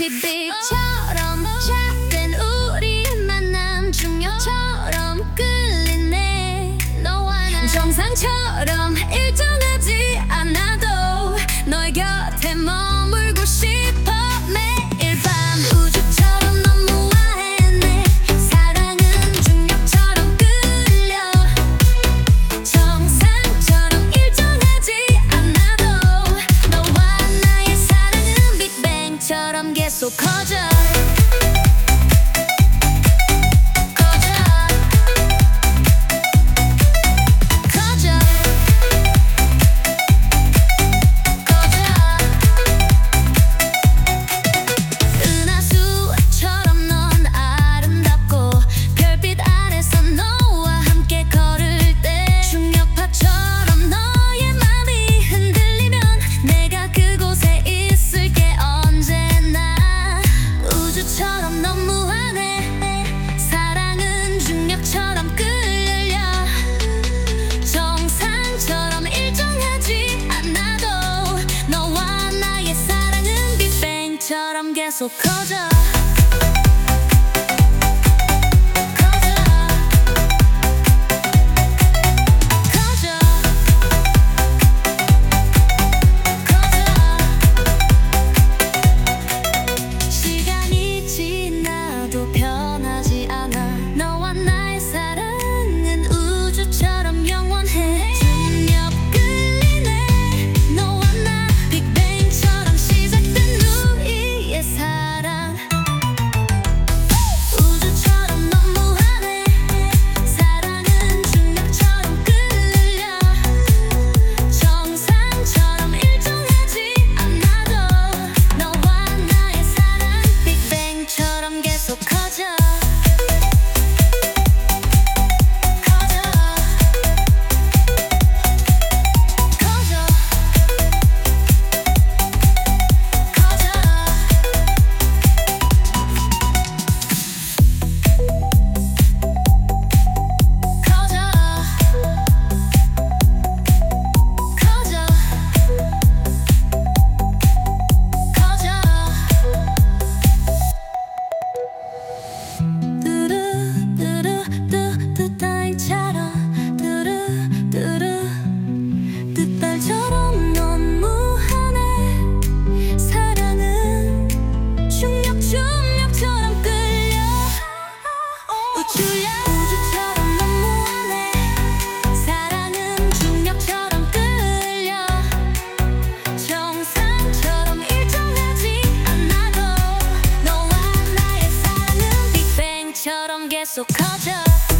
빅빅처럼 시작된 우리의 만남 중력처럼 끌리네. 너와 나 정상처럼 일정하지 않아도 너의 곁에 머물고 싶어. 매일 밤 우주처럼 너무 와해내. 사랑은 중력처럼 끌려. 정상처럼 일정하지 않아도 너와 나의 사랑은 빅뱅처럼 계속 커져. 처럼 계속 커져. 시간이 지나도 변하지 않아. 너와 나의 사랑은 우주처럼 영원해. 우주처럼 너무하네. 사랑은 중력처럼 끌려. 정상처럼 일정하지 않아도 너와 나의 사랑은 빅뱅처럼 계속 커져.